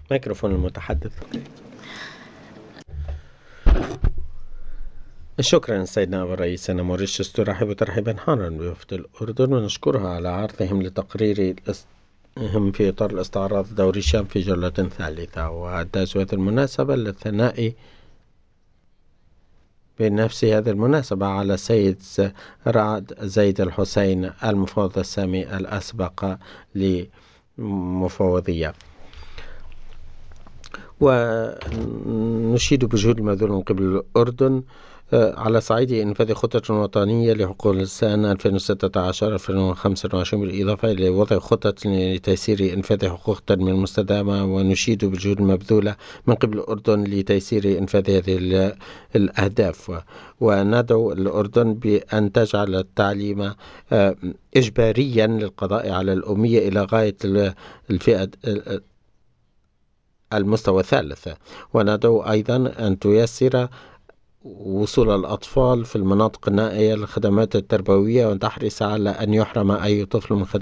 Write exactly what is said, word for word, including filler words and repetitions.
ميكروفون المتحدث. شكرا سيدنا أبو الرئيس. أنا موريشيوس ترحب ترحيبا حارا بوفد الأردن ونشكرها على عرضهم لتقرير هم في إطار الاستعراض دوري الشام في جولة ثالثة، وأنتهز هذه المناسبة للثناء بنفس هذه المناسبة على السيد رعد زيد الحسين المفوض السامي الأسبق لمفوضية، ونشيد بجهود المبذولة من قبل الأردن على صعيد إنفاذ خطة وطنية لحقوق الإنسان ألفين وستة عشر ألفين وخمسة وعشرين، بالإضافة إلى وضع خطط لتيسير إنفاذ حقوق التنمية المستدامة. ونشيد بالجهود المبذولة من قبل الأردن لتيسير إنفاذ هذه الأهداف، وندعو الأردن بأن تجعل التعليم إجباريا للقضاء على الأمية إلى غاية الفئة المستوى الثالث. وندعو أيضا أن تيسر وصول الأطفال في المناطق النائية للخدمات التربوية، وتحرص على أن يحرم أي طفل من خدمات